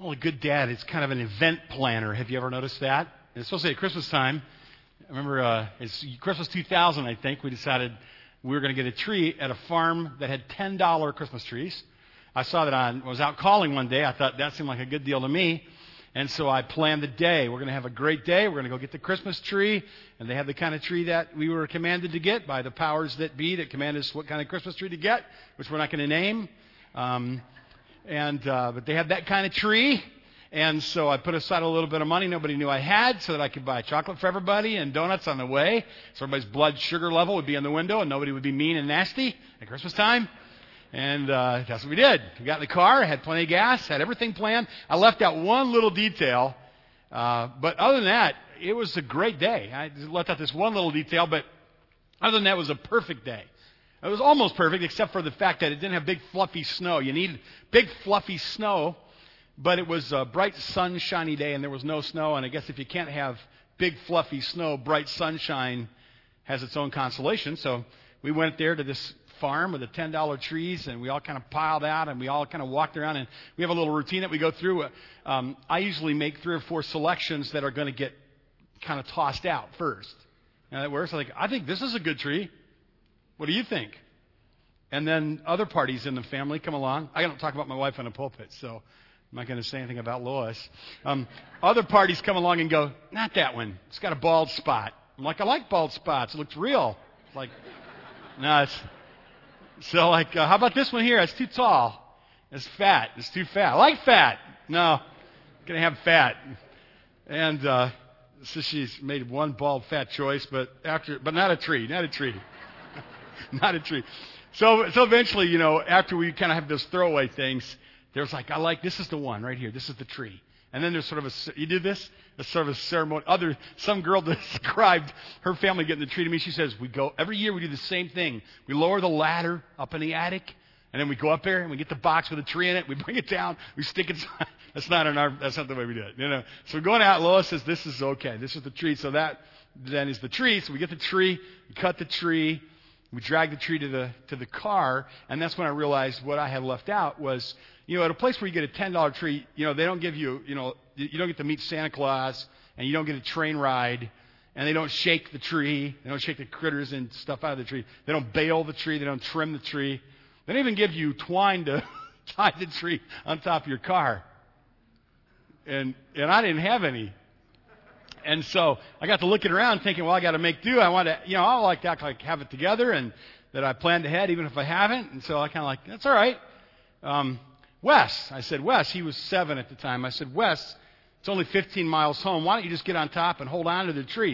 Well, a good dad is kind of an event planner. Have you ever noticed that? And especially at Christmas time. I remember it's Christmas 2000, I think, we decided we were going to get a tree at a farm that had $10 Christmas trees. I saw that I was out calling one day. I thought that seemed like a good deal to me. And so I planned the day. We're going to have a great day. We're going to go get the Christmas tree. And they have the kind of tree that we were commanded to get by the powers that be that command us what kind of Christmas tree to get, which we're not going to name. But they had that kind of tree. And so I put aside a little bit of money nobody knew I had so that I could buy chocolate for everybody and donuts on the way. So everybody's blood sugar level would be in the window and nobody would be mean and nasty at Christmas time. And that's what we did. We got in the car, had plenty of gas, had everything planned. I left out one little detail. But other than that, it was a great day. I left out this one little detail, but other than that, it was a perfect day. It was almost perfect except for the fact that it didn't have big fluffy snow. You need big fluffy snow. But it was a bright, sunshiny day, and there was no snow. And I guess if you can't have big, fluffy snow, bright sunshine has its own consolation. So we went there to this farm with the $10 trees, and we all kind of piled out, and we all kind of walked around. And we have a little routine that we go through. I usually make 3 or 4 selections that are going to get kind of tossed out first. And that works. I think this is a good tree. What do you think? And then other parties in the family come along. I don't talk about my wife on the pulpit, so I'm not going to say anything about Lois. Other parties come along and go, not that one. It's got a bald spot. I'm like, I like bald spots. It looks real. Like, no, it's... So how about this one here? It's too tall. It's fat. It's too fat. I like fat. No, I'm going to have fat. And so she's made one bald fat choice, but not a tree. Not a tree. Not a tree. So eventually, after we kind of have those throwaway things, there's this is the one right here. This is the tree. And then there's sort of you do this? A sort of a ceremony. Some girl described her family getting the tree to me. She says, every year we do the same thing. We lower the ladder up in the attic, and then we go up there and we get the box with a tree in it. We bring it down. We stick it. That's not the way we do it. So we're going out. Lois says, this is okay. This is the tree. So that then is the tree. So we get the tree, we cut the tree, we drag the tree to the car, and that's when I realized what I had left out was, at a place where you get a $10 tree, they don't give you, you don't get to meet Santa Claus, and you don't get a train ride, and they don't shake the tree, they don't shake the critters and stuff out of the tree. They don't bale the tree, they don't trim the tree. They don't even give you twine to tie the tree on top of your car. And I didn't have any. And so I got to looking around thinking, well, I got to make do. I want to, I like to act like have it together and that I planned ahead even if I haven't. And so I kind of that's all right. Wes, I said, Wes, he was 7 at the time. I said, Wes, it's only 15 miles home. Why don't you just get on top and hold on to the tree?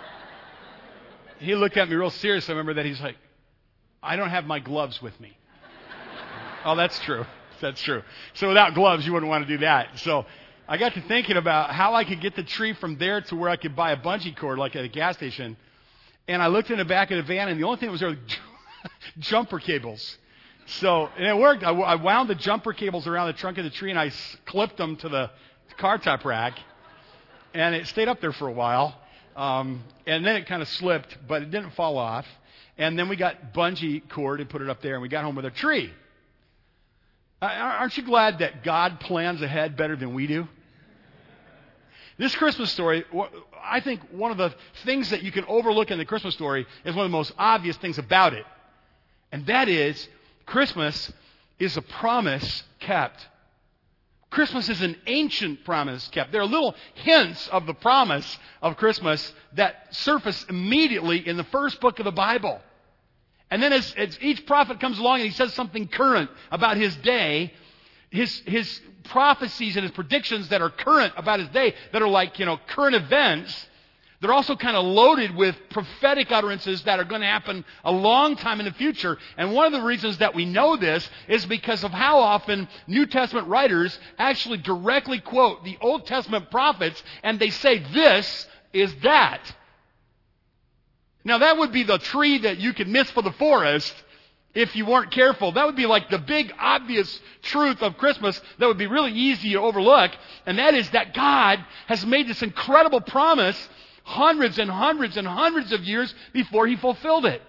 He looked at me real serious. I remember that he's like, I don't have my gloves with me. Oh, that's true. That's true. So without gloves, you wouldn't want to do that. So I got to thinking about how I could get the tree from there to where I could buy a bungee cord like at a gas station. And I looked in the back of the van, and the only thing that was there was jumper cables. So, and it worked. I wound the jumper cables around the trunk of the tree, and I clipped them to the car top rack. And it stayed up there for a while. And then it kind of slipped, but it didn't fall off. And then we got bungee cord and put it up there, and we got home with a tree. Aren't you glad that God plans ahead better than we do? This Christmas story, I think one of the things that you can overlook in the Christmas story is one of the most obvious things about it. And that is, Christmas is a promise kept. Christmas is an ancient promise kept. There are little hints of the promise of Christmas that surface immediately in the first book of the Bible. And then as each prophet comes along and he says something current about his day, his prophecies and his predictions that are current about his day, that are like, current events, they're also kind of loaded with prophetic utterances that are going to happen a long time in the future. And one of the reasons that we know this is because of how often New Testament writers actually directly quote the Old Testament prophets, and they say, this is that. Now, that would be the tree that you could miss for the forest if you weren't careful. That would be like the big, obvious truth of Christmas that would be really easy to overlook. And that is that God has made this incredible promise hundreds and hundreds and hundreds of years before He fulfilled it.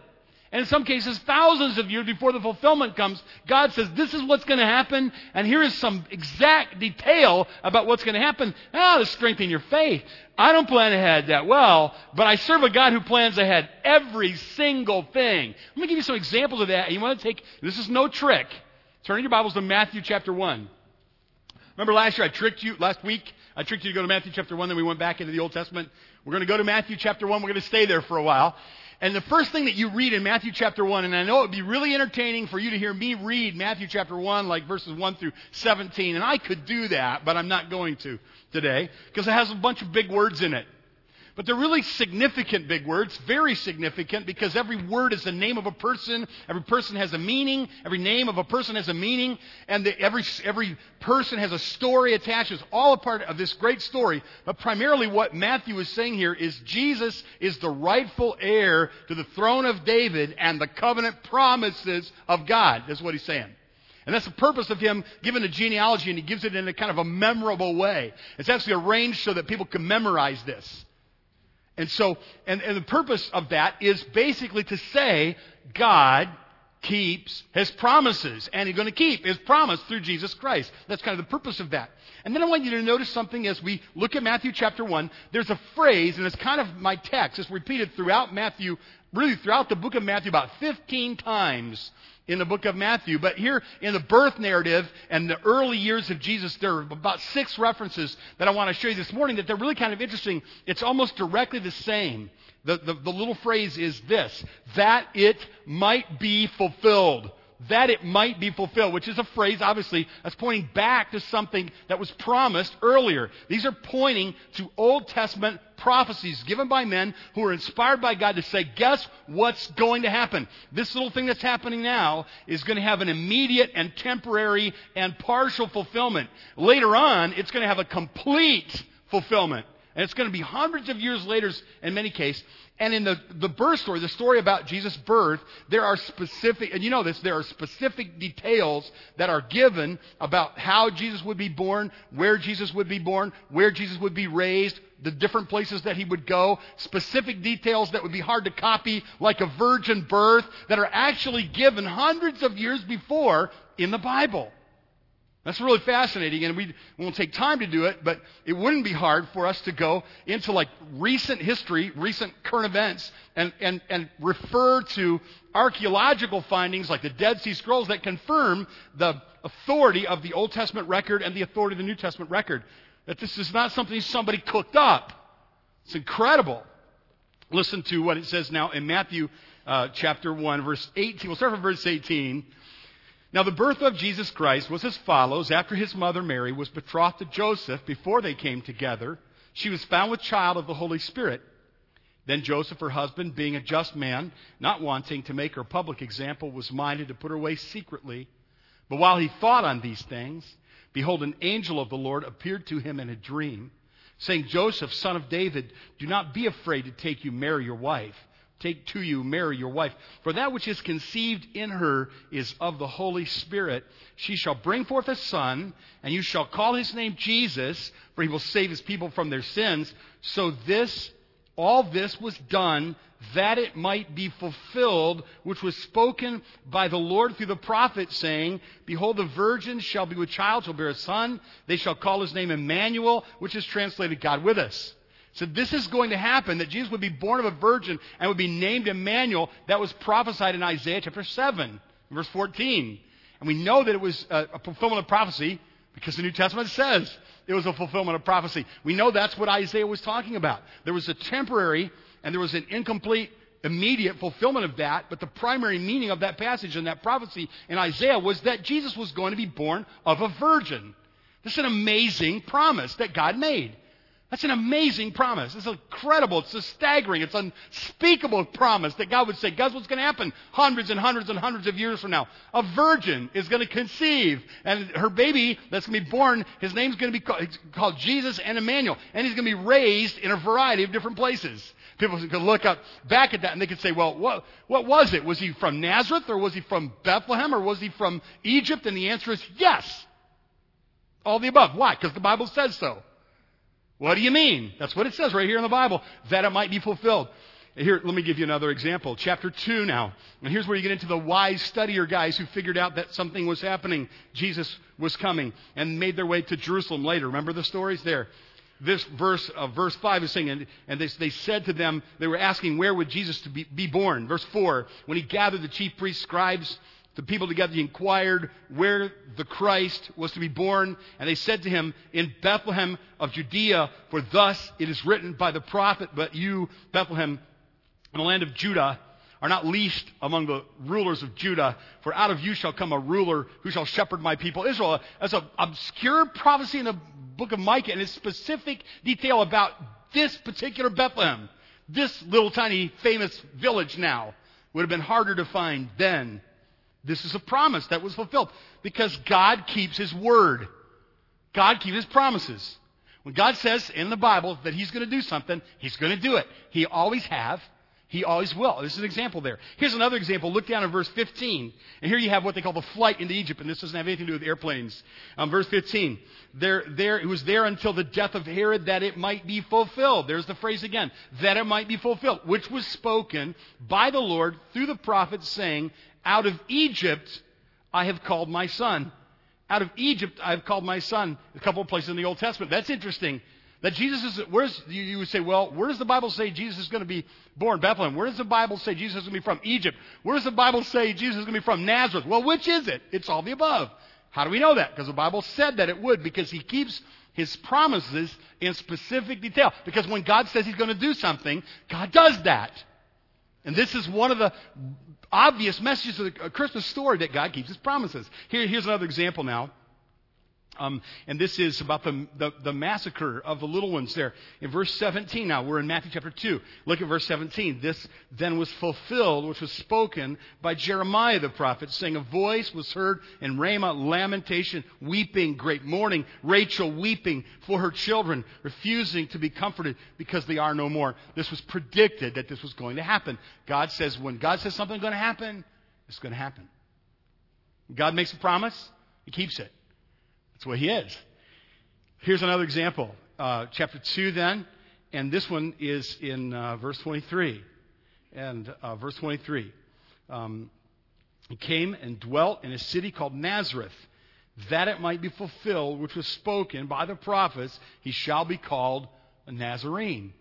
And in some cases, thousands of years before the fulfillment comes, God says, this is what's going to happen, and here is some exact detail about what's going to happen. To strengthen your faith. I don't plan ahead that well, but I serve a God who plans ahead every single thing. Let me give you some examples of that. And you want to this is no trick. Turn in your Bibles to Matthew chapter 1. Remember last week I tricked you to go to Matthew chapter 1, then we went back into the Old Testament. We're going to go to Matthew chapter 1. We're going to stay there for a while. And the first thing that you read in Matthew chapter 1, and I know it would be really entertaining for you to hear me read Matthew chapter 1, like verses 1 through 17, and I could do that, but I'm not going to today, because it has a bunch of big words in it. But they're really significant big words, very significant, because every word is the name of a person, every person has a meaning, every name of a person has a meaning, and every person has a story attached. It's all a part of this great story. But primarily what Matthew is saying here is Jesus is the rightful heir to the throne of David and the covenant promises of God. That's what he's saying. And that's the purpose of him giving a genealogy, and he gives it in a kind of a memorable way. It's actually arranged so that people can memorize this. And so, and the purpose of that is basically to say God keeps His promises, and He's going to keep His promise through Jesus Christ. That's kind of the purpose of that. And then I want you to notice something as we look at Matthew chapter 1. There's a phrase, and it's kind of my text. It's repeated throughout Matthew, really throughout the book of Matthew, about 15 times in the book of Matthew. But here in the birth narrative and the early years of Jesus, there are about 6 references that I want to show you this morning that they're really kind of interesting. It's almost directly the same. The little phrase is this: that it might be fulfilled. That it might be fulfilled, which is a phrase, obviously, that's pointing back to something that was promised earlier. These are pointing to Old Testament prophecies given by men who are inspired by God to say, guess what's going to happen? This little thing that's happening now is going to have an immediate and temporary and partial fulfillment. Later on, it's going to have a complete fulfillment. And it's going to be hundreds of years later in many cases. And in the birth story, the story about Jesus' birth, there are specific, and you know this, there are specific details that are given about how Jesus would be born, where Jesus would be born, where Jesus would be raised, the different places that He would go, specific details that would be hard to copy, like a virgin birth, that are actually given hundreds of years before in the Bible. That's really fascinating, and we won't take time to do it, but it wouldn't be hard for us to go into like recent history, recent current events, and refer to archaeological findings like the Dead Sea Scrolls that confirm the authority of the Old Testament record and the authority of the New Testament record. That this is not something somebody cooked up. It's incredible. Listen to what it says now in Matthew chapter 1, verse 18. We'll start from verse 18. Now the birth of Jesus Christ was as follows. After his mother Mary was betrothed to Joseph, before they came together, she was found with child of the Holy Spirit. Then Joseph, her husband, being a just man, not wanting to make her public example, was minded to put her away secretly. But while he thought on these things, behold, an angel of the Lord appeared to him in a dream, saying, Joseph, son of David, do not be afraid to take you Mary, your wife. Take to you Mary, your wife. For that which is conceived in her is of the Holy Spirit. She shall bring forth a son, and you shall call his name Jesus, for he will save his people from their sins. So all this was done that it might be fulfilled, which was spoken by the Lord through the prophet, saying, Behold, the virgin shall be with child, shall bear a son. They shall call his name Emmanuel, which is translated God with us. So this is going to happen, that Jesus would be born of a virgin and would be named Emmanuel. That was prophesied in Isaiah chapter 7, verse 14. And we know that it was a fulfillment of prophecy because the New Testament says it was a fulfillment of prophecy. We know that's what Isaiah was talking about. There was a temporary and there was an incomplete, immediate fulfillment of that, but the primary meaning of that passage and that prophecy in Isaiah was that Jesus was going to be born of a virgin. This is an amazing promise that God made. That's an amazing promise. It's incredible. It's a staggering. It's an unspeakable promise that God would say, guess what's going to happen hundreds and hundreds and hundreds of years from now? A virgin is going to conceive, and her baby that's going to be born, his name's going to be called Jesus and Emmanuel, and he's going to be raised in a variety of different places. People can look up back at that and they could say, well, what was it? Was he from Nazareth, or was he from Bethlehem, or was he from Egypt? And the answer is yes. All the above. Why? Because the Bible says so. What do you mean? That's what it says right here in the Bible, that it might be fulfilled. Here, let me give you another example. Chapter 2 now. And here's where you get into the wise studier guys who figured out that something was happening. Jesus was coming and made their way to Jerusalem later. Remember the stories there? This verse 5 is saying, and they said to them, they were asking, where would Jesus to be born? Verse 4, when he gathered the chief priests, scribes, the people together, he inquired where the Christ was to be born. And they said to him, in Bethlehem of Judea, for thus it is written by the prophet, but you, Bethlehem, in the land of Judah, are not least among the rulers of Judah, for out of you shall come a ruler who shall shepherd my people Israel. That's an obscure prophecy in the book of Micah, and it's specific detail about this particular Bethlehem. This little tiny famous village now would have been harder to find then. This is a promise that was fulfilled because God keeps His word. God keeps His promises. When God says in the Bible that He's going to do something, He's going to do it. He always have. He always will. This is an example there. Here's another example. Look down at verse 15. And here you have what they call the flight into Egypt. And this doesn't have anything to do with airplanes. Verse 15. It was there until the death of Herod that it might be fulfilled. There's the phrase again. That it might be fulfilled. Which was spoken by the Lord through the prophet saying, out of Egypt I have called my son. Out of Egypt I have called my son. A couple of places in the Old Testament. That's interesting. That Jesus is, you would say, well, where does the Bible say Jesus is going to be born? Bethlehem. Where does the Bible say Jesus is going to be from? Egypt. Where does the Bible say Jesus is going to be from? Nazareth. Well, which is it? It's all the above. How do we know that? Because the Bible said that it would, because He keeps His promises in specific detail. Because when God says He's going to do something, God does that. And this is one of the obvious messages of the Christmas story, that God keeps His promises. Here's another example now. And this is about the massacre of the little ones there. In verse 17 now, we're in Matthew chapter 2. Look at verse 17. This then was fulfilled, which was spoken by Jeremiah the prophet, saying, a voice was heard in Ramah, lamentation, weeping, great mourning, Rachel weeping for her children, refusing to be comforted because they are no more. This was predicted that this was going to happen. God says, when God says something's going to happen, it's going to happen. God makes a promise, He keeps it. That's what He is. Here's another example. Chapter 2 then, and this one is in verse 23. And verse 23. He came and dwelt in a city called Nazareth, that it might be fulfilled, which was spoken by the prophets, he shall be called a Nazarene.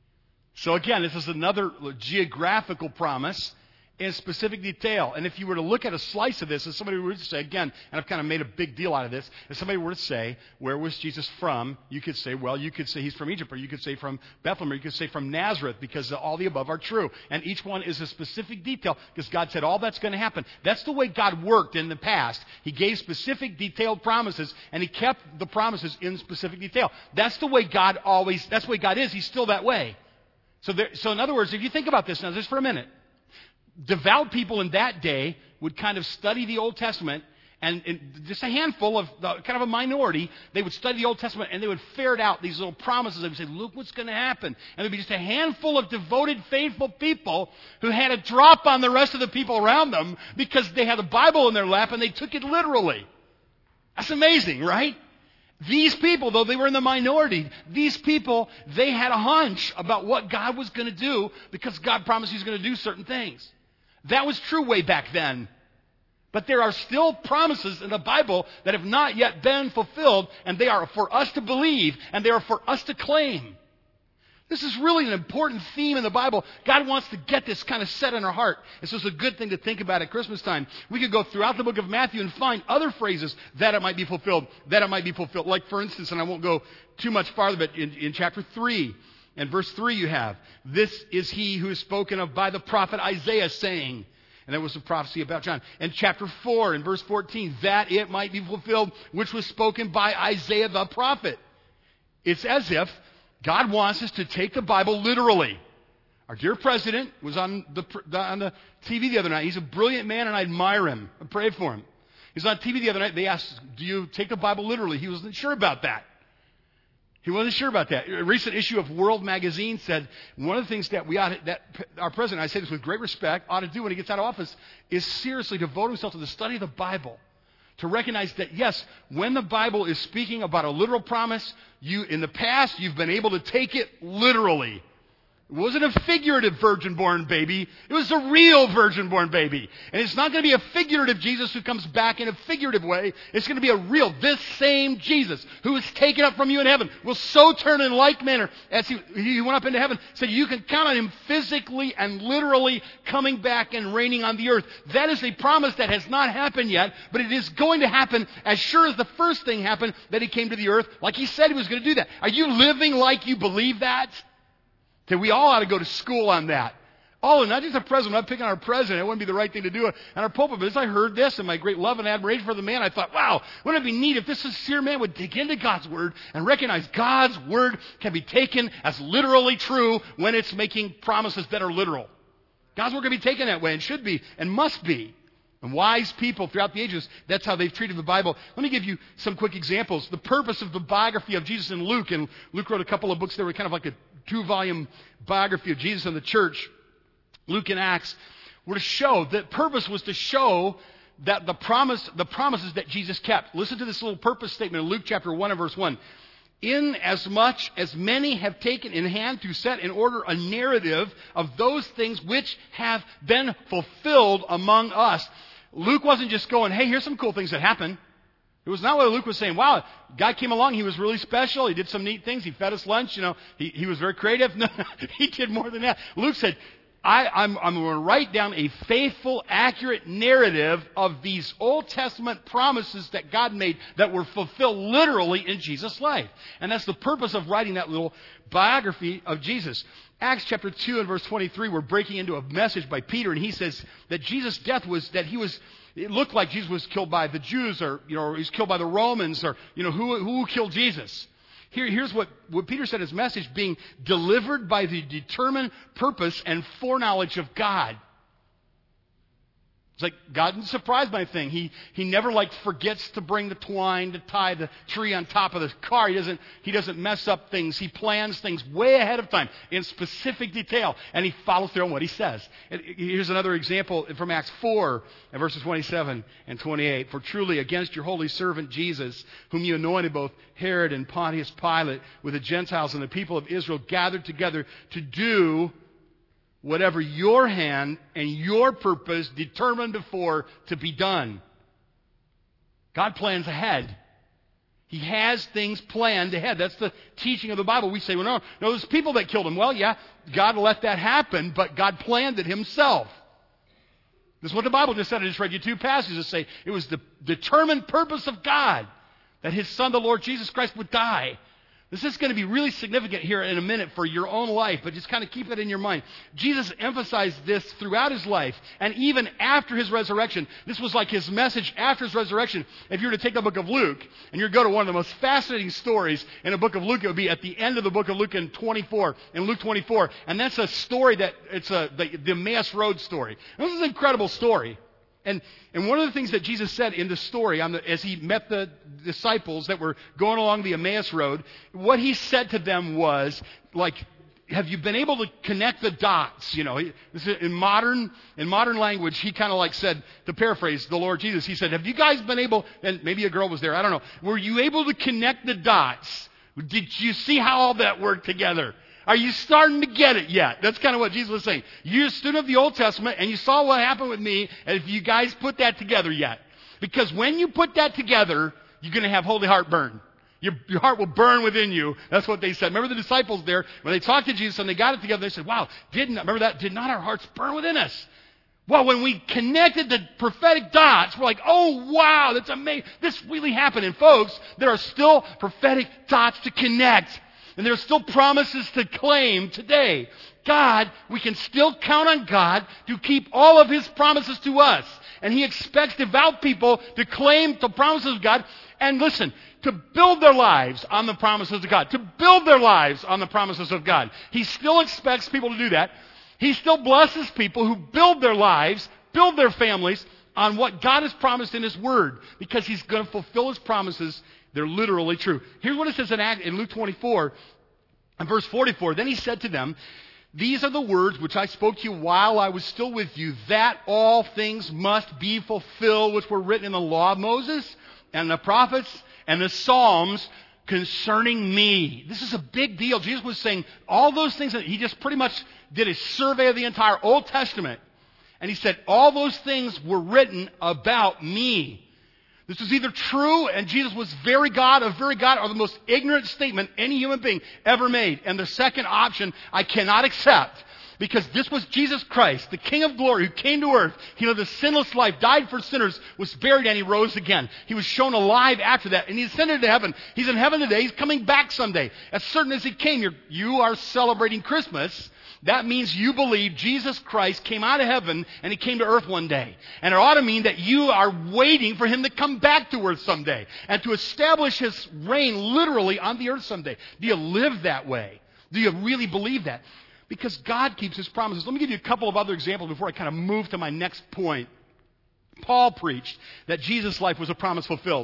So again, this is another geographical promise in specific detail. And if you were to look at a slice of this, and somebody were to say, again, and I've kind of made a big deal out of this, if somebody were to say, where was Jesus from? You could say, well, you could say He's from Egypt, or you could say from Bethlehem, or you could say from Nazareth, because all the above are true. And each one is a specific detail, because God said all that's going to happen. That's the way God worked in the past. He gave specific, detailed promises, and He kept the promises in specific detail. That's the way God that's the way God is. He's still that way. So in other words, if you think about this now, just for a minute, devout people in that day would kind of study the Old Testament, and just a handful of, kind of a minority, they would study the Old Testament and they would ferret out these little promises. They would say, look what's going to happen. And there'd be just a handful of devoted, faithful people who had a drop on the rest of the people around them because they had the Bible in their lap and they took it literally. That's amazing, right? These people, though they were in the minority, these people, they had a hunch about what God was going to do because God promised He was going to do certain things. That was true way back then. But there are still promises in the Bible that have not yet been fulfilled, and they are for us to believe, and they are for us to claim. This is really an important theme in the Bible. God wants to get this kind of set in our heart. And so it's a good thing to think about at Christmas time. We could go throughout the book of Matthew and find other phrases that it might be fulfilled, that it might be fulfilled. Like, for instance, and I won't go too much farther, but in chapter 3, and verse 3 you have, this is He who is spoken of by the prophet Isaiah saying, and that was a prophecy about John. And chapter 4 and verse 14, that it might be fulfilled, which was spoken by Isaiah the prophet. It's as if God wants us to take the Bible literally. Our dear president was on the TV the other night. He's a brilliant man, and I admire him. I prayed for him. He was on TV the other night. They asked, do you take the Bible literally? He wasn't sure about that. He wasn't sure about that. A recent issue of World Magazine said one of the things that our president, I say this with great respect, ought to do when he gets out of office is seriously devote himself to the study of the Bible. To recognize that, yes, when the Bible is speaking about a literal promise, in the past, you've been able to take it literally. It wasn't a figurative virgin-born baby. It was a real virgin-born baby. And it's not going to be a figurative Jesus who comes back in a figurative way. It's going to be a real, this same Jesus who was taken up from you in heaven will so turn in like manner as he went up into heaven. So you can count on him physically and literally coming back and reigning on the earth. That is a promise that has not happened yet, but it is going to happen as sure as the first thing happened that he came to the earth, like he said he was going to do that. Are you living like you believe that? That we all ought to go to school on that. Oh, not just the president. I'm not picking on our president. It wouldn't be the right thing to do on our pulpit. But as I heard this and my great love and admiration for the man, I thought, wow, wouldn't it be neat if this sincere man would dig into God's Word and recognize God's Word can be taken as literally true when it's making promises that are literal. God's Word can be taken that way and should be and must be. And wise people throughout the ages, that's how they've treated the Bible. Let me give you some quick examples. The purpose of the biography of Jesus in Luke, and Luke wrote a couple of books that were kind of like a 2-volume biography of Jesus and the church. Luke and Acts were to show, the purpose was to show that the promises that Jesus kept. Listen to this little purpose statement in Luke chapter 1 and verse 1. Inasmuch as many have taken in hand to set in order a narrative of those things which have been fulfilled among us. Luke wasn't just going, hey, here's some cool things that happened. It was not what Luke was saying. Wow, guy came along, he was really special, he did some neat things, he fed us lunch, he was very creative. No, he did more than that. Luke said, I'm going to write down a faithful, accurate narrative of these Old Testament promises that God made that were fulfilled literally in Jesus' life. And that's the purpose of writing that little biography of Jesus. Acts chapter 2 and verse 23, we're breaking into a message by Peter, and he says that Jesus' death was, it looked like Jesus was killed by the Jews, or, he was killed by the Romans, or, who killed Jesus? Here's what Peter said in his message, being delivered by the determined purpose and foreknowledge of God. It's like God isn't surprised by anything. He never forgets to bring the twine to tie the tree on top of the car. He doesn't mess up things. He plans things way ahead of time in specific detail, and he follows through on what he says. And here's another example from Acts 4 and verses 27 and 28. For truly against your holy servant Jesus, whom you anointed, both Herod and Pontius Pilate with the Gentiles and the people of Israel gathered together to do whatever your hand and your purpose determined before to be done. God plans ahead. He has things planned ahead. That's the teaching of the Bible. We say, well, no, there's people that killed him. Well, yeah, God let that happen, but God planned it himself. This is what the Bible just said. I just read you 2 passages that say it was the determined purpose of God that his Son, the Lord Jesus Christ, would die. This is going to be really significant here in a minute for your own life, but just kind of keep it in your mind. Jesus emphasized this throughout his life, and even after his resurrection. This was like his message after his resurrection. If you were to take the book of Luke, and you were to go to one of the most fascinating stories in the book of Luke, it would be at the end of the book of Luke in Luke 24, and that's a story the Emmaus Road story. And this is an incredible story. And one of the things that Jesus said in the story, as he met the disciples that were going along the Emmaus Road, what he said to them was, have you been able to connect the dots? In modern language, he kind of said, to paraphrase the Lord Jesus, he said, have you guys been able, and maybe a girl was there, I don't know, were you able to connect the dots? Did you see how all that worked together? Are you starting to get it yet? That's kind of what Jesus was saying. You're a student of the Old Testament, and you saw what happened with me, and if you guys put that together yet. Because when you put that together, you're going to have holy heartburn. Your heart will burn within you. That's what they said. Remember the disciples there, when they talked to Jesus and they got it together, they said, wow, did not our hearts burn within us? Well, when we connected the prophetic dots, we're like, oh, wow, that's amazing. This really happened. And folks, there are still prophetic dots to connect. And there are still promises to claim today. We can still count on God to keep all of his promises to us. And he expects devout people to claim the promises of God. And listen, to build their lives on the promises of God. To build their lives on the promises of God. He still expects people to do that. He still blesses people who build their lives, build their families on what God has promised in his word. Because he's going to fulfill his promises. They're literally true. Here's what it says in Luke 24, and verse 44. Then he said to them, these are the words which I spoke to you while I was still with you, that all things must be fulfilled which were written in the law of Moses and the prophets and the Psalms concerning me. This is a big deal. Jesus was saying all those things that he just pretty much did a survey of the entire Old Testament. And he said all those things were written about me. This was either true and Jesus was very God, or the most ignorant statement any human being ever made. And the second option I cannot accept. Because this was Jesus Christ, the King of glory, who came to earth. He lived a sinless life, died for sinners, was buried, and he rose again. He was shown alive after that, and he ascended to heaven. He's in heaven today. He's coming back someday. As certain as he came, you are celebrating Christmas. That means you believe Jesus Christ came out of heaven and he came to earth one day. And it ought to mean that you are waiting for him to come back to earth someday and to establish his reign literally on the earth someday. Do you live that way? Do you really believe that? Because God keeps his promises. Let me give you a couple of other examples before I kind of move to my next point. Paul preached that Jesus' life was a promise fulfilled.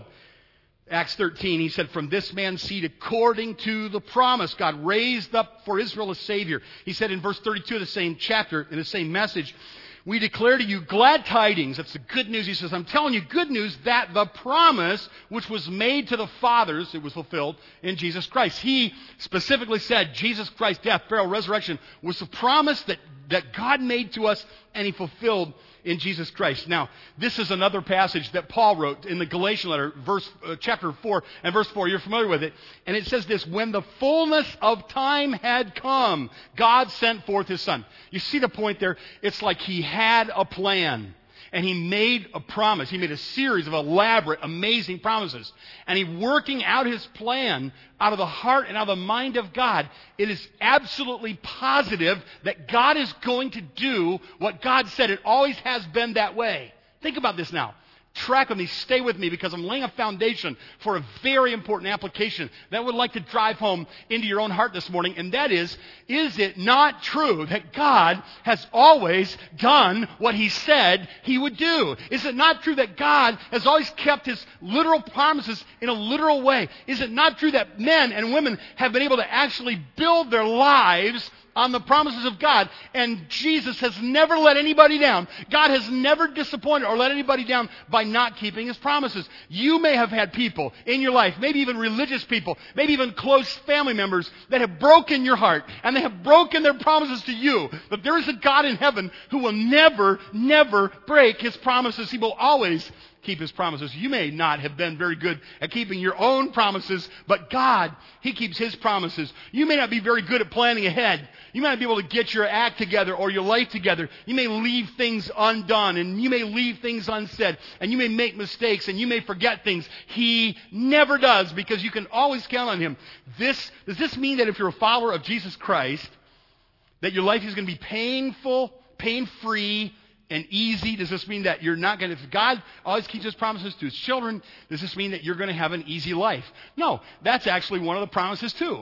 Acts 13, he said, from this man's seed, according to the promise, God raised up for Israel a Savior. He said in verse 32 of the same chapter, in the same message, we declare to you glad tidings. That's the good news. He says, I'm telling you good news that the promise which was made to the fathers, it was fulfilled in Jesus Christ. He specifically said Jesus Christ's death, burial, resurrection was the promise that God made to us and he fulfilled in Jesus Christ. Now, this is another passage that Paul wrote in the Galatian letter, chapter 4 and verse 4. You're familiar with it. And it says this, when the fullness of time had come, God sent forth his Son. You see the point there? It's like he had a plan. And he made a promise. He made a series of elaborate, amazing promises. And he working out his plan out of the heart and out of the mind of God. It is absolutely positive that God is going to do what God said. It always has been that way. Think about this now. Track with me, stay with me, because I'm laying a foundation for a very important application that I would like to drive home into your own heart this morning, and that is it not true that God has always done what he said he would do? Is it not true that God has always kept his literal promises in a literal way? Is it not true that men and women have been able to actually build their lives on the promises of God, and Jesus has never let anybody down. God has never disappointed or let anybody down by not keeping his promises. You may have had people in your life, maybe even religious people, maybe even close family members that have broken your heart, and they have broken their promises to you. But there is a God in heaven who will never, never break his promises. He will always keep his promises. You may not have been very good at keeping your own promises, but God, he keeps his promises. You may not be very good at planning ahead. You may not be able to get your act together or your life together. You may leave things undone, and you may leave things unsaid, and you may make mistakes, and you may forget things. He never does, because you can always count on him. Does this mean that if you're a follower of Jesus Christ, that your life is going to be painful, pain-free, and easy? Does this mean that you're not going to, if God always keeps his promises to his children, does this mean that you're going to have an easy life? No, that's actually one of the promises too.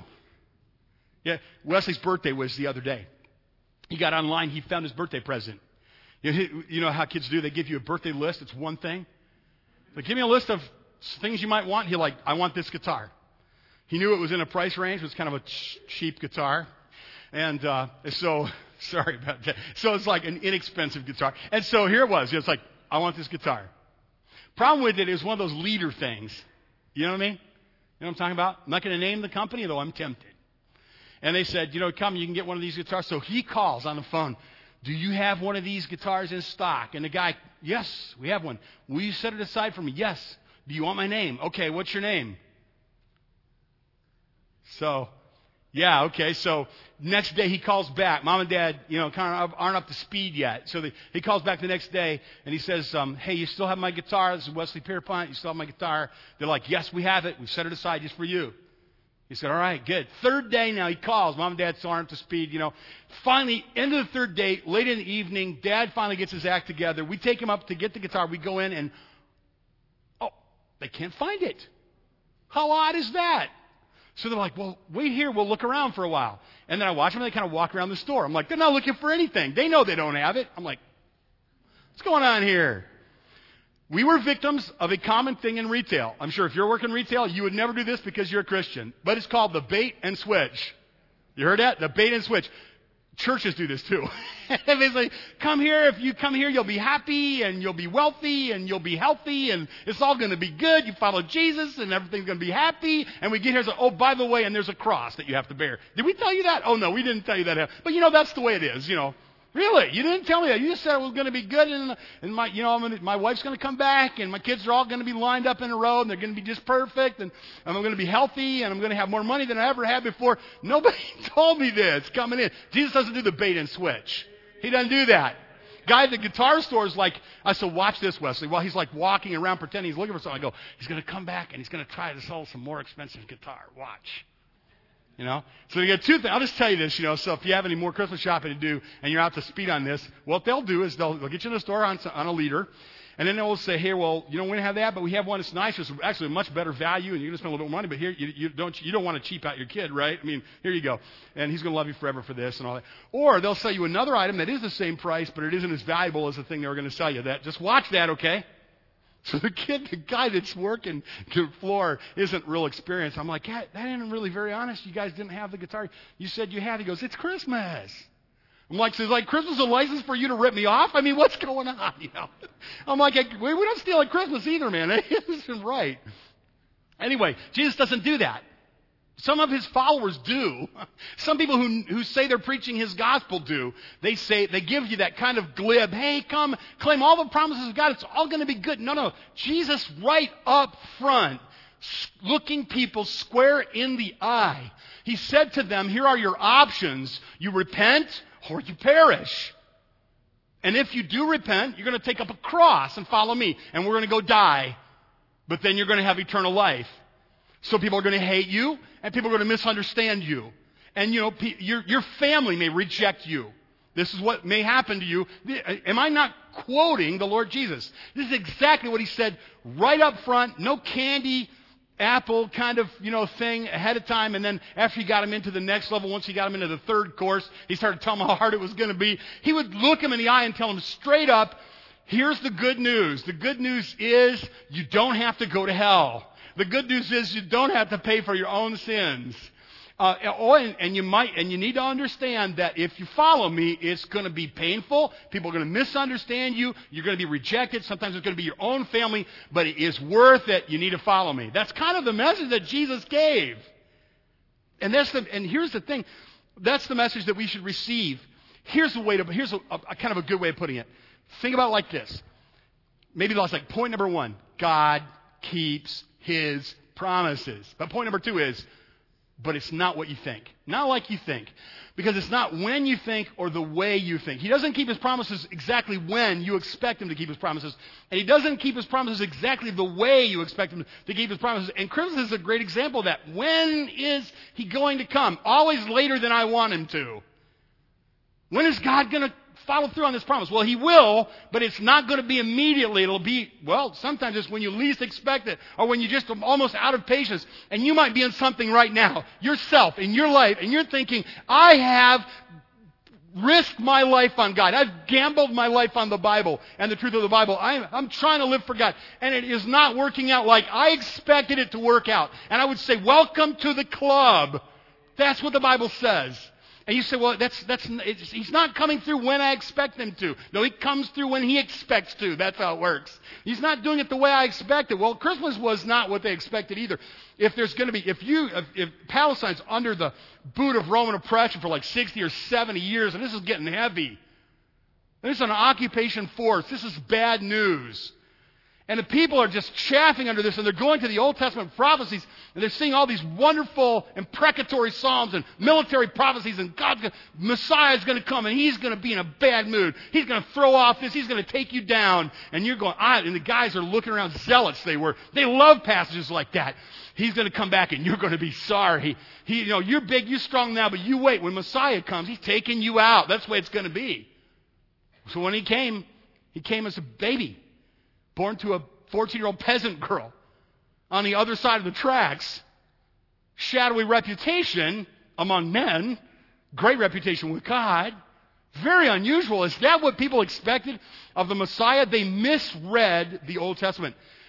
Yeah, Wesley's birthday was the other day. He got online, he found his birthday present. You know how kids do, they give you a birthday list, it's one thing. But give me a list of things you might want. I want this guitar. He knew it was in a price range, it was kind of a cheap guitar. And so, sorry about that. So it's like an inexpensive guitar. And so here it was. It's like, I want this guitar. Problem with it is one of those leader things. You know what I mean? You know what I'm talking about? I'm not going to name the company, though I'm tempted. And they said, come, you can get one of these guitars. So he calls on the phone. Do you have one of these guitars in stock? And the guy, yes, we have one. Will you set it aside for me? Yes. Do you want my name? Okay, what's your name? So, yeah, okay. So next day he calls back. Mom and Dad, kind of aren't up to speed yet. So he calls back the next day and he says, hey, you still have my guitar? This is Wesley Pierpont. You still have my guitar? They're like, yes, we have it. We've set it aside just for you. He said, all right, good. Third day now he calls. Mom and Dad still aren't up to speed, Finally, end of the third day, late in the evening, Dad finally gets his act together. We take him up to get the guitar. We go in and, they can't find it. How odd is that? So they're like, well, wait here. We'll look around for a while. And then I watch them. And they kind of walk around the store. I'm like, they're not looking for anything. They know they don't have it. I'm like, what's going on here? We were victims of a common thing in retail. I'm sure if you're working retail, you would never do this because you're a Christian. But it's called the bait and switch. You heard that? The bait and switch. Churches do this too. It's like, come here. If you come here, you'll be happy and you'll be wealthy and you'll be healthy and it's all going to be good. You follow Jesus and everything's going to be happy. And we get here and say, oh, by the way, and there's a cross that you have to bear. Did we tell you that? Oh, no, we didn't tell you that. But, that's the way it is, Really? You didn't tell me that. You just said it was going to be good, and my wife's going to come back, and my kids are all going to be lined up in a row, and they're going to be just perfect, and I'm going to be healthy, and I'm going to have more money than I ever had before. Nobody told me this coming in. Jesus doesn't do the bait and switch. He doesn't do that. Guy at the guitar store is like, I said, watch this, Wesley. While he's like walking around pretending he's looking for something, I go, he's going to come back, and he's going to try to sell some more expensive guitar. Watch. So you get two things. I'll just tell you this, so if you have any more Christmas shopping to do and you're out to speed on this, what they'll do is they'll get you in the store on a leader, and then they'll say, hey, well, we don't have that, but we have one that's nice. It's actually a much better value, and you're going to spend a little bit more money, but here, you don't want to cheap out your kid, right? I mean, here you go. And he's going to love you forever for this and all that. Or they'll sell you another item that is the same price, but it isn't as valuable as the thing they were going to sell you. Just watch that, okay? So the guy that's working the floor isn't real experienced. I'm like, that ain't really very honest. You guys didn't have the guitar. You said you had. He goes, it's Christmas. I'm like, so is like Christmas a license for you to rip me off? I mean, what's going on? I'm like, we don't steal at Christmas either, man. This isn't right. Anyway, Jesus doesn't do that. Some of his followers do. Some people who say they're preaching his gospel do. They give you that kind of glib, hey, come claim all the promises of God. It's all going to be good. No. Jesus right up front, looking people square in the eye. He said to them, here are your options. You repent or you perish. And if you do repent, you're going to take up a cross and follow me. And we're going to go die. But then you're going to have eternal life. So people are going to hate you, and people are going to misunderstand you. And, your family may reject you. This is what may happen to you. Am I not quoting the Lord Jesus? This is exactly what he said right up front. No candy, apple kind of, thing ahead of time. And then after he got him into the next level, once he got him into the third course, he started telling him how hard it was going to be. He would look him in the eye and tell him straight up, here's the good news. The good news is you don't have to go to hell. The good news is you don't have to pay for your own sins. And you need to understand that if you follow me, it's going to be painful. People are going to misunderstand you. You're going to be rejected. Sometimes it's going to be your own family, but it is worth it. You need to follow me. That's kind of the message that Jesus gave. And here's the thing. That's the message that we should receive. Here's a kind of a good way of putting it. Think about it like this. Maybe that's like point number 1. God keeps his promises. But point number 2 is, but it's not what you think. Not like you think. Because it's not when you think or the way you think. He doesn't keep his promises exactly when you expect him to keep his promises. And he doesn't keep his promises exactly the way you expect him to keep his promises. And Christmas is a great example of that. When is he going to come? Always later than I want him to. When is God going to follow through on this promise? Well, he will, but it's not going to be immediately. It'll be, sometimes it's when you least expect it, or when you're just almost out of patience. And you might be in something right now, yourself, in your life, and you're thinking, I have risked my life on God. I've gambled my life on the Bible and the truth of the Bible. I'm trying to live for God, and it is not working out like I expected it to work out. And I would say, welcome to the club. That's what the Bible says. And you say, well, he's not coming through when I expect him to. No, he comes through when he expects to. That's how it works. He's not doing it the way I expected. Well, Christmas was not what they expected either. If Palestine's under the boot of Roman oppression for like 60 or 70 years, and this is getting heavy. This is an occupation force. This is bad news. And the people are just chafing under this, and they're going to the Old Testament prophecies, and they're seeing all these wonderful imprecatory psalms and military prophecies, and Messiah is going to come, and he's going to be in a bad mood. He's going to throw off this. He's going to take you down. And you're going, and the guys are looking around, zealots they were. They love passages like that. He's going to come back, and you're going to be sorry. You're big, you're strong now, but you wait. When Messiah comes, he's taking you out. That's the way it's going to be. So when he came as a baby, born to a 14-year-old peasant girl on the other side of the tracks. Shadowy reputation among men. Great reputation with God. Very unusual. Is that what people expected of the Messiah? They misread the Old Testament.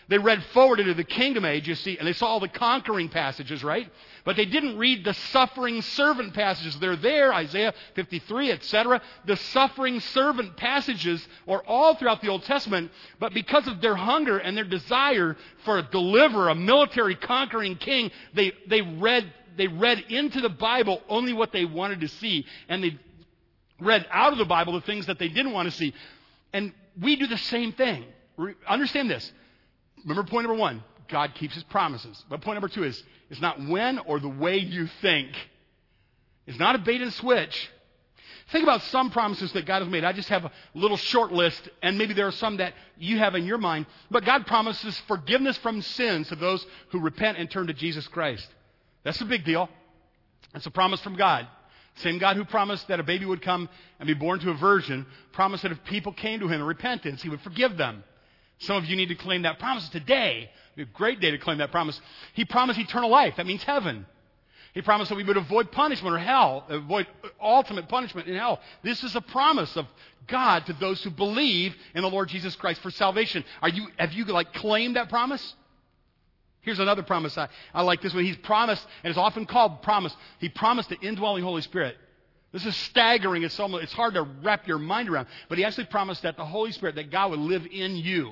They read forward into the kingdom age, you see, and they saw all the conquering passages, right? But they didn't read the suffering servant passages. They're there, Isaiah 53, etc. The suffering servant passages are all throughout the Old Testament, but because of their hunger and their desire for a deliverer, a military conquering king, they read into the Bible only what they wanted to see, and they read out of the Bible the things that they didn't want to see. And we do the same thing. Understand this. Remember point number 1, God keeps His promises. But point number 2 is, it's not when or the way you think. It's not a bait and switch. Think about some promises that God has made. I just have a little short list, and maybe there are some that you have in your mind. But God promises forgiveness from sins to those who repent and turn to Jesus Christ. That's a big deal. It's a promise from God. Same God who promised that a baby would come and be born to a virgin, promised that if people came to Him in repentance, He would forgive them. Some of you need to claim that promise today. It'd be a great day to claim that promise. He promised eternal life. That means heaven. He promised that we would avoid punishment or hell, avoid ultimate punishment in hell. This is a promise of God to those who believe in the Lord Jesus Christ for salvation. Have you claimed that promise? Here's another promise. I like this one. He's promised, and it's often called promise. He promised the indwelling Holy Spirit. This is staggering. It's hard to wrap your mind around. But He actually promised that the Holy Spirit, that God would live in you.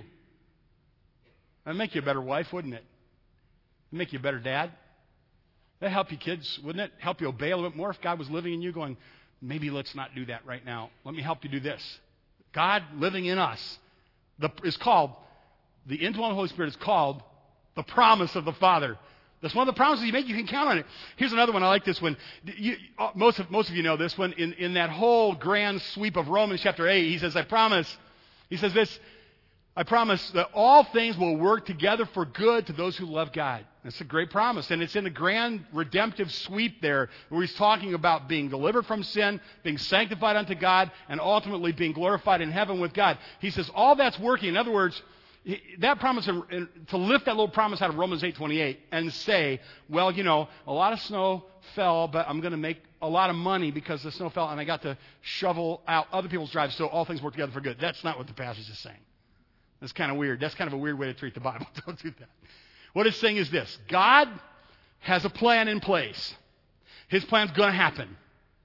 That'd make you a better wife, wouldn't it? It'd make you a better dad. That'd help you kids, wouldn't it? Help you obey a little bit more if God was living in you going, maybe let's not do that right now. Let me help you do this. God living in us is called, the indwelling Holy Spirit is called the promise of the Father. That's one of the promises He made. You can count on it. Here's another one. I like this one. Most of you know this one. In that whole grand sweep of Romans chapter 8, He says, I promise. He says this, I promise that all things will work together for good to those who love God. That's a great promise. And it's in the grand redemptive sweep there where He's talking about being delivered from sin, being sanctified unto God, and ultimately being glorified in heaven with God. He says all that's working. In other words, that promise, to lift that little promise out of Romans 8:28 and say, well, a lot of snow fell, but I'm going to make a lot of money because the snow fell and I got to shovel out other people's drives, so all things work together for good. That's not what the passage is saying. That's kind of weird. That's kind of a weird way to treat the Bible. Don't do that. What it's saying is this. God has a plan in place. His plan's going to happen.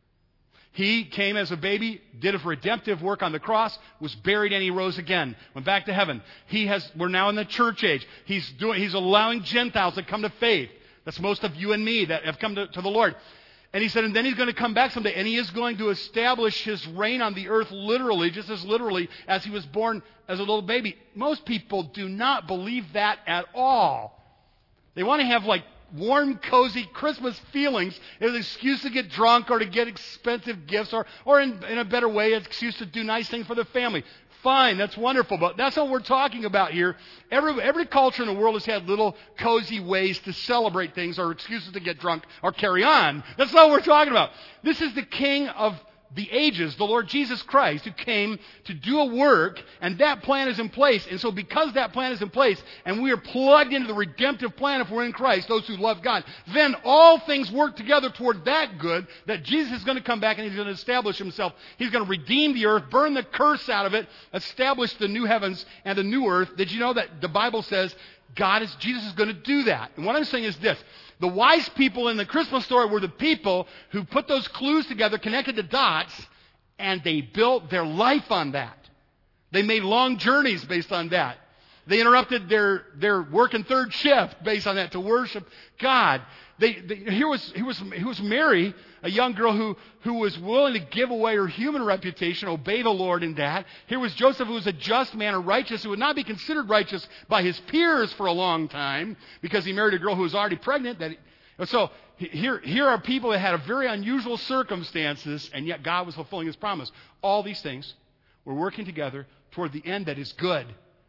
He came as a baby, did a redemptive work on the cross, was buried, and He rose again, went back to heaven. We're now in the church age. He's allowing Gentiles to come to faith. That's most of you and me that have come to the Lord. And He said, and then He's going to come back someday, and He is going to establish His reign on the earth literally, just as literally as He was born as a little baby. Most people do not believe that at all. They want to have warm, cozy Christmas feelings as an excuse to get drunk or to get expensive gifts or in a better way, an excuse to do nice things for the family. Fine, that's wonderful, but that's what we're talking about here. Every culture in the world has had little cozy ways to celebrate things or excuses to get drunk or carry on. That's not what we're talking about. This is the King of the ages, the Lord Jesus Christ, who came to do a work, and that plan is in place. And so because that plan is in place, and we are plugged into the redemptive plan if we're in Christ, those who love God, then all things work together toward that good, that Jesus is going to come back and He's going to establish Himself. He's going to redeem the earth, burn the curse out of it, establish the new heavens and the new earth. Did you know that the Bible says Jesus is going to do that? And what I'm saying is this. The wise people in the Christmas story were the people who put those clues together, connected the dots, and they built their life on that. They made long journeys based on that. They interrupted their work and third shift based on that to worship God. Here was Mary, a young girl who was willing to give away her human reputation, obey the Lord in that. Here was Joseph, who was a just man, a righteous, who would not be considered righteous by his peers for a long time because he married a girl who was already pregnant. So here are people that had a very unusual circumstances, and yet God was fulfilling His promise. All these things were working together toward the end that is good.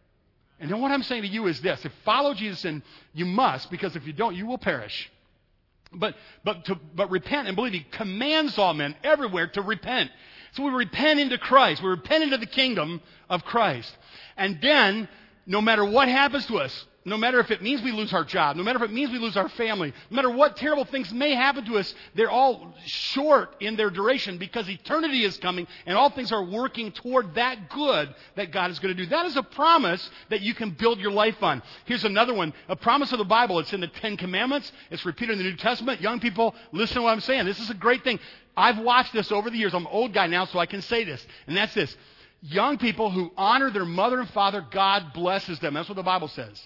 And then what I'm saying to you is this. If follow Jesus, and you must, because if you don't, you will perish. But repent and believe. He commands all men everywhere to repent. So we repent into Christ. We repent into the kingdom of Christ. And then, no matter what happens to us, No matter if it means we lose our job, no matter if it means we lose our family, no matter what terrible things may happen to us, they're all short in their duration because eternity is coming and all things are working toward that good that God is going to do. That is a promise that you can build your life on. Here's another one, a promise of the Bible. It's in the Ten Commandments. It's repeated in the New Testament. Young people, listen to what I'm saying. This is a great thing. I've watched this over the years. I'm an old guy now, so I can say this. And that's this. Young people who honor their mother and father, God blesses them. That's what the Bible says.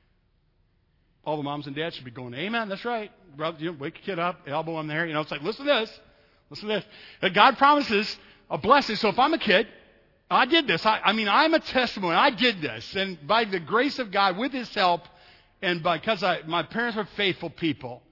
All the moms and dads should be going, amen, that's right. Brother, wake your kid up, elbow him there. It's like, listen to this. Listen to this. That God promises a blessing. So if I'm a kid, I did this. I'm a testimony. I did this. And by the grace of God, with His help, and because my parents were faithful people,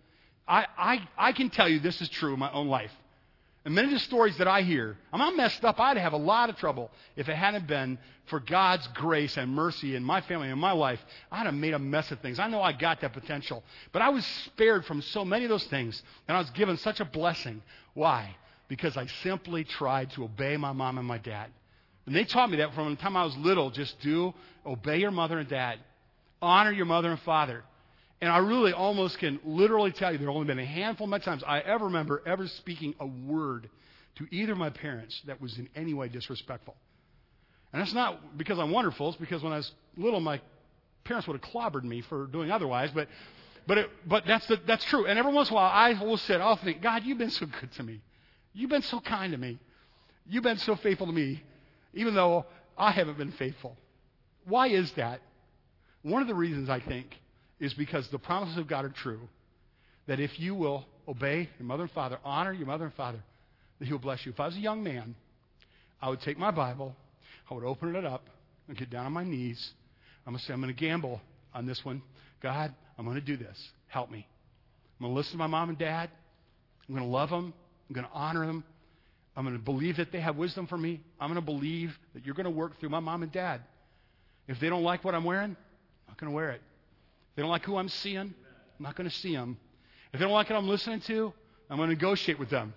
I can tell you this is true in my own life. And many of the stories that I hear, I'm not messed up. I'd have a lot of trouble if it hadn't been for God's grace and mercy in my family and my life. I'd have made a mess of things. I know I got that potential. But I was spared from so many of those things, and I was given such a blessing. Why? Because I simply tried to obey my mom and my dad. And they taught me that from the time I was little. Just obey your mother and dad. Honor your mother and father. And I really almost can literally tell you there have only been a handful of times I ever remember ever speaking a word to either of my parents that was in any way disrespectful. And that's not because I'm wonderful. It's because when I was little, my parents would have clobbered me for doing otherwise. But that's true. And every once in a while, I will sit, I'll think, God, you've been so good to me. You've been so kind to me. You've been so faithful to me, even though I haven't been faithful. Why is that? One of the reasons, I think, is because the promises of God are true, that if you will obey your mother and father, honor your mother and father, that He will bless you. If I was a young man, I would take my Bible, I would open it up, and get down on my knees. I'm going to say, I'm going to gamble on this one. God, I'm going to do this. Help me. I'm going to listen to my mom and dad. I'm going to love them. I'm going to honor them. I'm going to believe that they have wisdom for me. I'm going to believe that you're going to work through my mom and dad. If they don't like what I'm wearing, I'm not going to wear it. If they don't like who I'm seeing, I'm not going to see them. If they don't like what I'm listening to, I'm going to negotiate with them.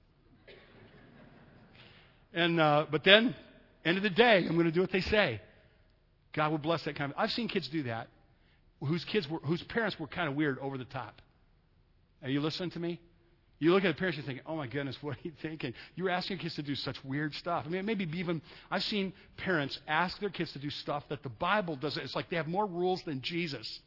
But then, end of the day, I'm going to do what they say. God will bless that kind of. I've seen kids do that, whose parents were kind of weird, over the top. Are you listening to me? You look at the parents and think, oh my goodness, what are you thinking? You're asking kids to do such weird stuff. Maybe even, I've seen parents ask their kids to do stuff that the Bible doesn't. It's like they have more rules than Jesus.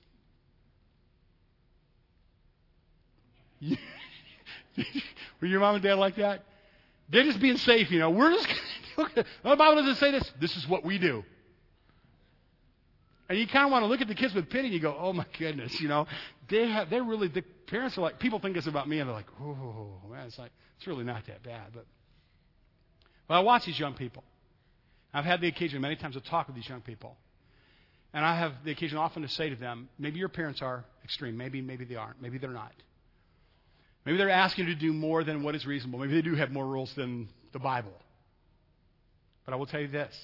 Were your mom and dad like that? They're just being safe, We're just going to, the Bible doesn't say this. This is what we do. And you kind of want to look at the kids with pity and you go, oh my goodness, they're really, the parents are like, people think this about me and they're like, oh, man, it's really not that bad. But I watch these young people. I've had the occasion many times to talk with these young people. And I have the occasion often to say to them, maybe your parents are extreme. Maybe they aren't. Maybe they're not. Maybe they're asking you to do more than what is reasonable. Maybe they do have more rules than the Bible. But I will tell you this.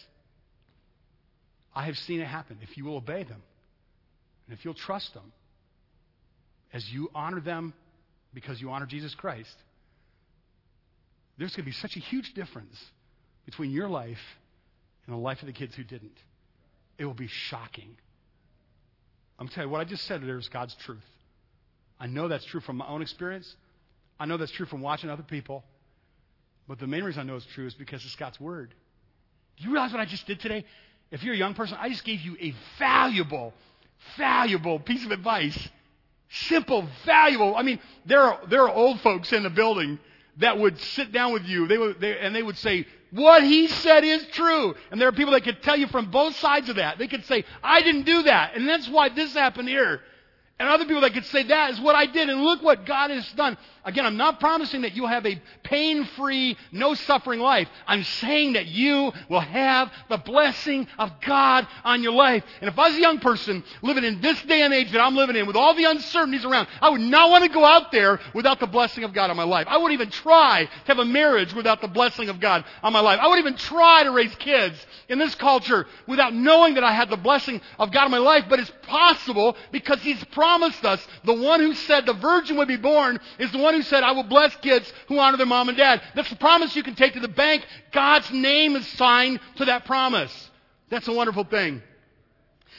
I have seen it happen. If you will obey them, and if you'll trust them, as you honor them because you honor Jesus Christ, there's going to be such a huge difference between your life and the life of the kids who didn't. It will be shocking. I'm telling you, what I just said there is God's truth. I know that's true from my own experience. I know that's true from watching other people. But the main reason I know it's true is because it's God's Word. Do you realize what I just did today? If you're a young person, I just gave you a valuable piece of advice. Simple, valuable. There are old folks in the building that would sit down with you. They would say, what he said is true. And there are people that could tell you from both sides of that. They could say, I didn't do that. And that's why this happened here. And other people that could say, that is what I did. And look what God has done. Again, I'm not promising that you'll have a pain-free, no-suffering life. I'm saying that you will have the blessing of God on your life. And if I was a young person living in this day and age that I'm living in, with all the uncertainties around, I would not want to go out there without the blessing of God on my life. I wouldn't even try to have a marriage without the blessing of God on my life. I wouldn't even try to raise kids in this culture without knowing that I had the blessing of God in my life. But it's possible because He's promised us. The one who said the virgin would be born is the one who said, I will bless kids who honor their mom and dad. That's the promise you can take to the bank. God's name is signed to that promise. That's a wonderful thing.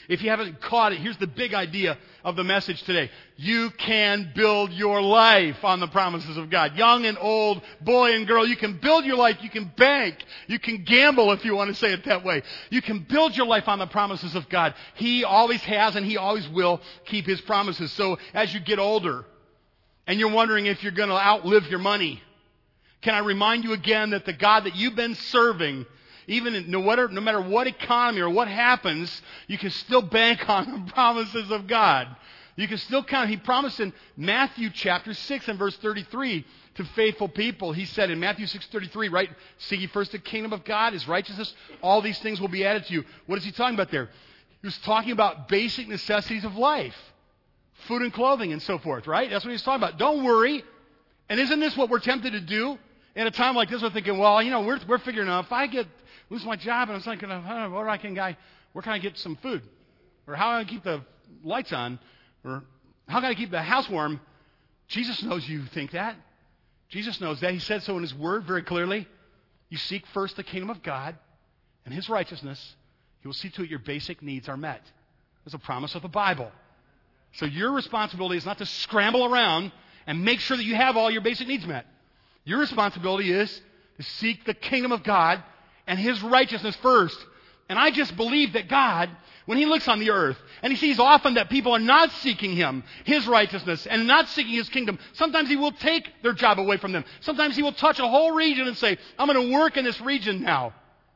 If you haven't caught it, here's the big idea of the message today. You can build your life on the promises of God. Young and old, boy and girl, you can build your life. You can bank. You can gamble, if you want to say it that way. You can build your life on the promises of God. He always has and He always will keep His promises. So as you get older and you're wondering if you're going to outlive your money, can I remind you again that the God that you've been serving, even no matter what economy or what happens, you can still bank on the promises of God. You can still count. He promised in Matthew chapter 6 and verse 33 to faithful people. He said in Matthew 6:33, right, seek ye first the kingdom of God, His righteousness, all these things will be added to you. What is He talking about there? He was talking about basic necessities of life, food and clothing and so forth, right? That's what He's talking about. Don't worry. And isn't this what we're tempted to do? In a time like this, we're thinking, well, we're figuring out if I lose my job and I'm thinking, where can I get some food? Or how can I keep the lights on? Or how can I keep the house warm? Jesus knows you think that. Jesus knows that. He said so in His Word very clearly. You seek first the kingdom of God and His righteousness. He will see to it your basic needs are met. That's a promise of the Bible. So your responsibility is not to scramble around and make sure that you have all your basic needs met. Your responsibility is to seek the kingdom of God and His righteousness first. And I just believe that God, when He looks on the earth and He sees often that people are not seeking Him, His righteousness, and not seeking His kingdom, sometimes He will take their job away from them. Sometimes He will touch a whole region and say, I'm going to work in this region now.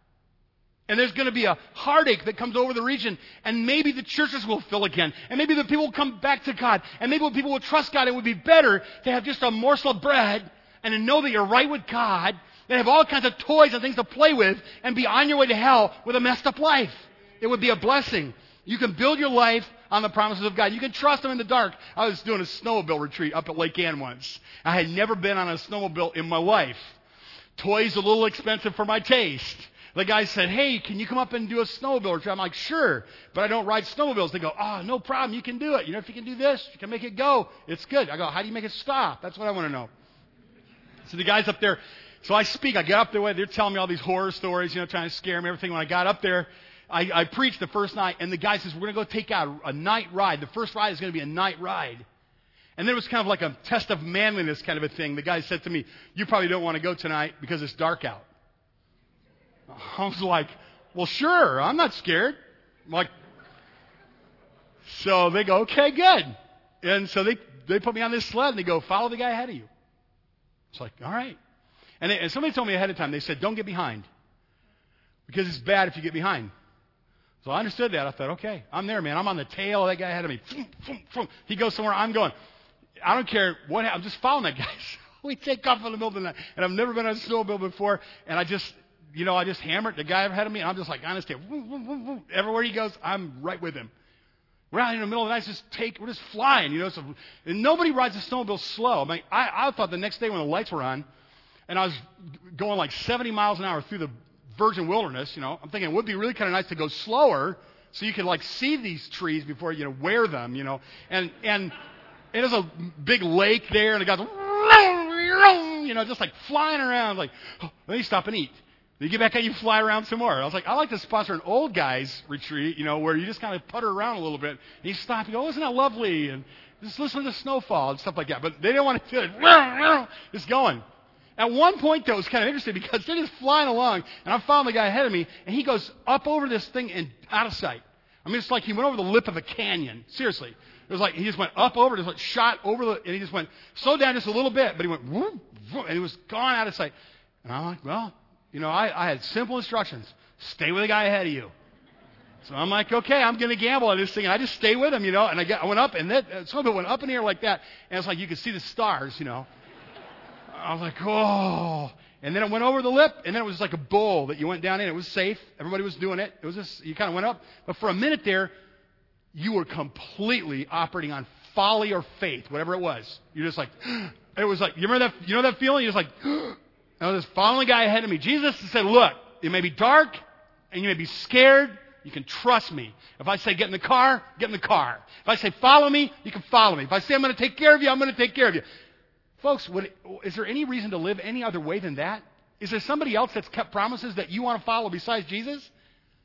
And there's going to be a heartache that comes over the region. And maybe the churches will fill again. And maybe the people will come back to God. And maybe people will trust God. It would be better to have just a morsel of bread and to know that you're right with God, than have all kinds of toys and things to play with and be on your way to hell with a messed up life. It would be a blessing. You can build your life on the promises of God. You can trust Him in the dark. I was doing a snowmobile retreat up at Lake Ann once. I had never been on a snowmobile in my life. Toys a little expensive for my taste. The guy said, hey, can you come up and do a snowmobile retreat? I'm like, sure, but I don't ride snowmobiles. They go, oh, no problem. You can do it. If you can do this, you can make it go. It's good. I go, how do you make it stop? That's what I want to know. So the guy's up there. So I speak. I get up there. They're telling me all these horror stories, trying to scare me, everything. When I got up there, I preached the first night, and the guy says, we're going to go take out a night ride. The first ride is going to be a night ride. And then it was kind of like a test of manliness kind of a thing. The guy said to me, you probably don't want to go tonight because it's dark out. I was like, well, sure. I'm not scared. I'm like, so they go, okay, good. And so they put me on this sled, and they go, follow the guy ahead of you. It's like, all right. And somebody told me ahead of time, they said, don't get behind. Because it's bad if you get behind. So I understood that. I thought, okay, I'm there, man. I'm on the tail of that guy ahead of me. He goes somewhere, I'm going. I don't care what happens. I'm just following that guy. We take off in the middle of the night. And I've never been on a snowmobile before. And I just hammered the guy ahead of me. And I'm just like on his tail. Everywhere he goes, I'm right with him. We're out in the middle of the night, we're just flying, and nobody rides a snowmobile slow. I thought the next day when the lights were on, and I was going like 70 miles an hour through the virgin wilderness, I'm thinking it would be really kind of nice to go slower so you could like see these trees before you wear them, and there's a big lake there, and the guys, just like flying around, like, oh, then you stop and eat. You get back out, you fly around some more. I was like, I like to sponsor an old guys retreat, where you just kind of putter around a little bit. And you stop and go, oh, isn't that lovely? And just listen to the snowfall and stuff like that. But they didn't want to do it. Just going. At one point, though, it was kind of interesting because they're just flying along. And I'm following the guy ahead of me. And he goes up over this thing and out of sight. It's like he went over the lip of a canyon. Seriously. It was like he just went up over, just like shot over and he just went, slow down just a little bit. But he went, whoop, whoop, and he was gone out of sight. And I'm like, well, I had simple instructions. Stay with the guy ahead of you. So I'm like, okay, I'm going to gamble on this thing. And I just stay with him, And I went up, and some of it went up in the air like that. And it's like you could see the stars, I was like, oh. And then it went over the lip, and then it was like a bowl that you went down in. It was safe. Everybody was doing it. It was just, you kind of went up. But for a minute there, you were completely operating on folly or faith, whatever it was. You're just like, it was like, you remember that, that feeling? You're just like, I was just following the guy ahead of me. Jesus said, look, it may be dark and you may be scared. You can trust me. If I say get in the car, get in the car. If I say follow me, you can follow me. If I say I'm going to take care of you, I'm going to take care of you. Folks, is there any reason to live any other way than that? Is there somebody else that's kept promises that you want to follow besides Jesus?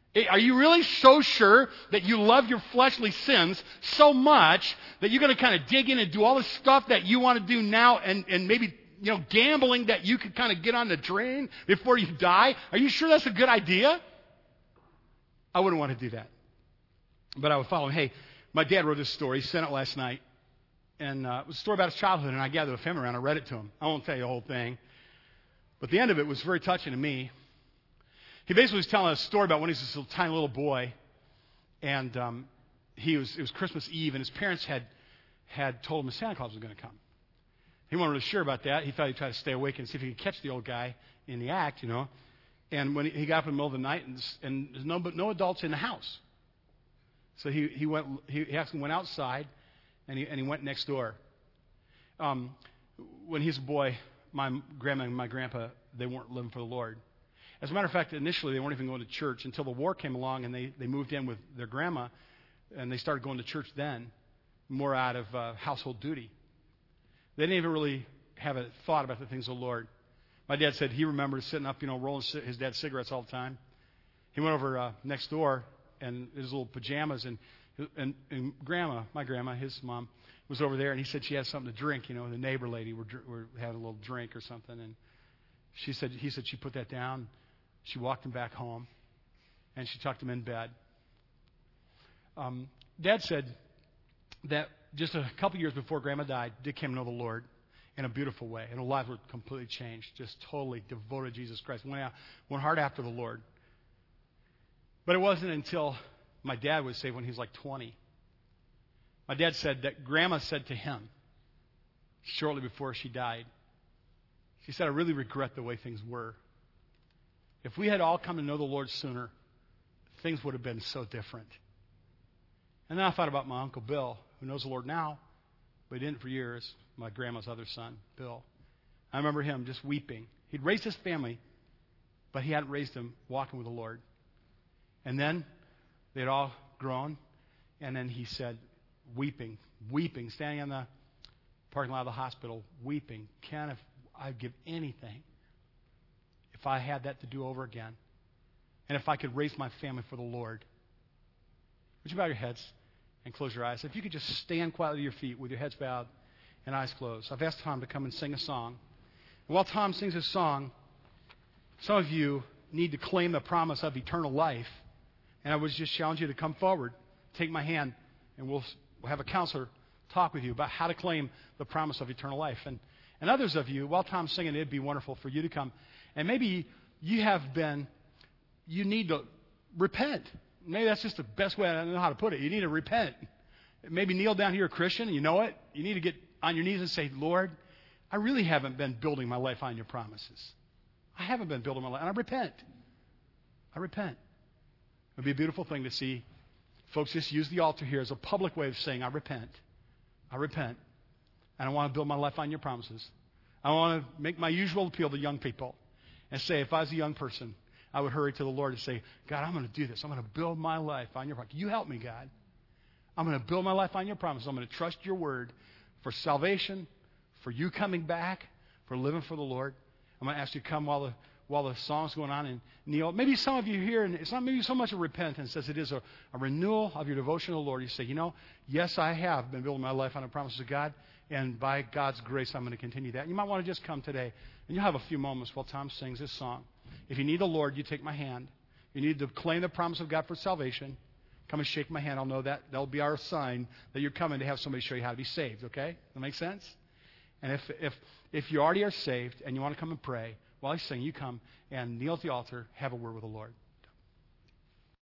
Are you really so sure that you love your fleshly sins so much that you're going to kind of dig in and do all the stuff that you want to do now and maybe, gambling that you could kind of get on the drain before you die? Are you sure that's a good idea? I wouldn't want to do that. But I would follow him. Hey, my dad wrote this story. He sent it last night. And it was a story about his childhood, and I gathered a family around. I read it to him. I won't tell you the whole thing. But the end of it was very touching to me. He basically was telling a story about when he was this little, tiny little boy, and it was Christmas Eve, and his parents had told him that Santa Claus was going to come. He wasn't really sure about that. He thought he'd try to stay awake and see if he could catch the old guy in the act, And when he got up in the middle of the night, and there's no adults in the house, so he actually went outside, and he went next door. When he was a boy, my grandma and my grandpa, they weren't living for the Lord. As a matter of fact, initially they weren't even going to church until the war came along, and they moved in with their grandma, and they started going to church then, more out of household duty. They didn't even really have a thought about the things of the Lord. My dad said he remembers sitting up, rolling his dad's cigarettes all the time. He went over next door and his little pajamas, and grandma, my grandma, his mom, was over there, and he said she had something to drink. The neighbor lady were having a little drink or something, and he said she put that down. She walked him back home, and she tucked him in bed. Dad said that just a couple years before Grandma died, Dick came to know the Lord in a beautiful way, and our lives were completely changed, just totally devoted to Jesus Christ, went hard after the Lord. But it wasn't until my dad was saved when he was like 20. My dad said that Grandma said to him shortly before she died, she said, I really regret the way things were. If we had all come to know the Lord sooner, things would have been so different. And then I thought about my Uncle Bill, who knows the Lord now, but he didn't for years, my grandma's other son, Bill. I remember him just weeping. He'd raised his family, but he hadn't raised them walking with the Lord. And then they'd all grown, and then he said, weeping, standing in the parking lot of the hospital, weeping, Ken, if I'd give anything if I had that to do over again, and if I could raise my family for the Lord. Would you bow your heads and close your eyes? If you could just stand quietly to your feet with your heads bowed and eyes closed. I've asked Tom to come and sing a song. And while Tom sings his song, some of you need to claim the promise of eternal life. And I would just challenge you to come forward, take my hand, and we'll have a counselor talk with you about how to claim the promise of eternal life. And others of you, while Tom's singing, it'd be wonderful for you to come. And maybe you need to repent. Maybe that's just the best way I know how to put it. You need to repent. Maybe kneel down here, a Christian, and you know it. You need to get on your knees and say, Lord, I really haven't been building my life on your promises. I haven't been building my life, and I repent. It would be a beautiful thing to see folks just use the altar here as a public way of saying, I repent. And I want to build my life on your promises. I want to make my usual appeal to young people and say, if I was a young person, I would hurry to the Lord and say, God, I'm going to do this. I'm going to build my life on your promises. You help me, God. I'm going to build my life on your promises. I'm going to trust your word for salvation, for you coming back, for living for the Lord. I'm going to ask you to come while the song's going on and kneel. Maybe some of you here, and it's not maybe so much a repentance as it is a renewal of your devotion to the Lord. You say, yes, I have been building my life on the promises of God, and by God's grace, I'm going to continue that. You might want to just come today, and you'll have a few moments while Tom sings this song. If you need the Lord, you take my hand. You need to claim the promise of God for salvation. Come and shake my hand. I'll know that. That'll be our sign that you're coming to have somebody show you how to be saved, okay? That make sense? And if you already are saved and you want to come and pray, while I sing, you come and kneel at the altar, have a word with the Lord.